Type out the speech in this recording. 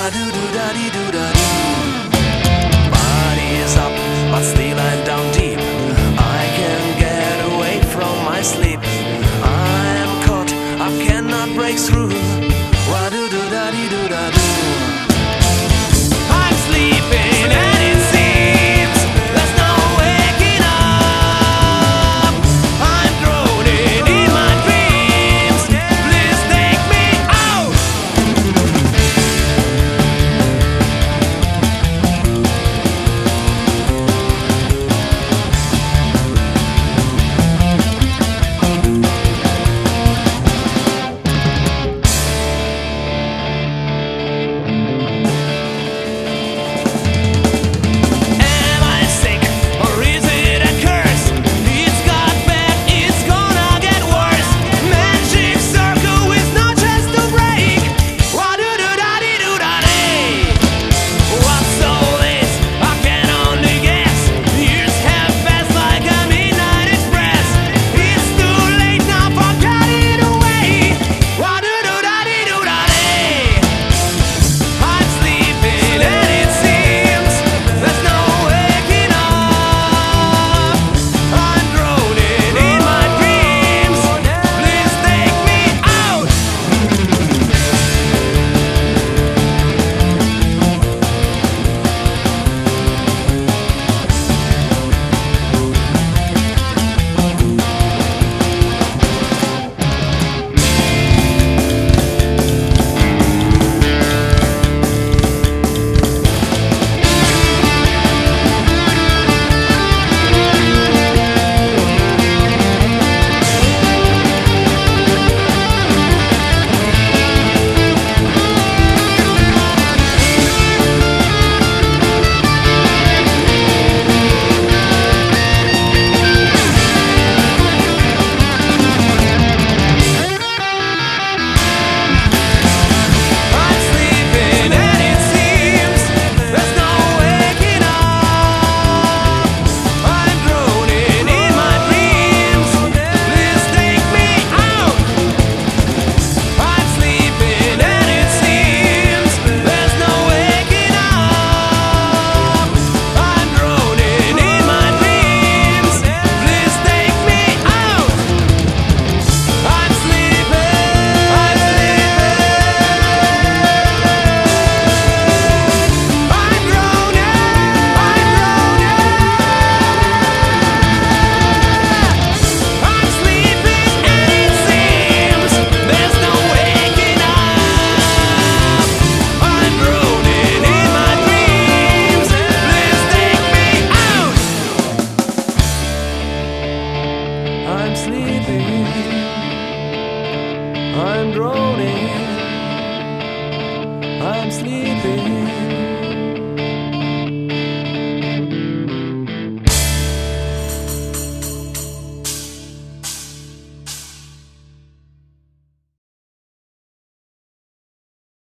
Body's up, but still I'm down deep. I can't get away from my sleep. I am caught, I cannot break through. Wa-do-do-da-dee-do-da-do. I'm sleeping and it seems there's no waking up. I'm droning in my dreams. Please take me out. Am I sick or is it a curse? It's got bad, it's gonna get worse. Magic circle with no chance to break. Wa-do-do-da-dee-do-da-dee. What's all this? I can only guess. Years have passed like a midnight express. It's too late now, forget it away. Wa-do-do-da-dee-do-da-dee. I'm sleeping and it seems there's no waking up. I'm droning in my dreams. Please take me out. I'm sleeping and it seems there's no waking up. I'm droning in my dreams. Please take me out. I'm sleeping and it seems there's no waking up. I'm droning in my dreams. Please take me out. I'm sleeping. I'm droning. I'm sleeping and it seems there's no waking up. I'm droning in my dreams. Please take me out. I'm sleeping. I'm droning. I'm sleeping.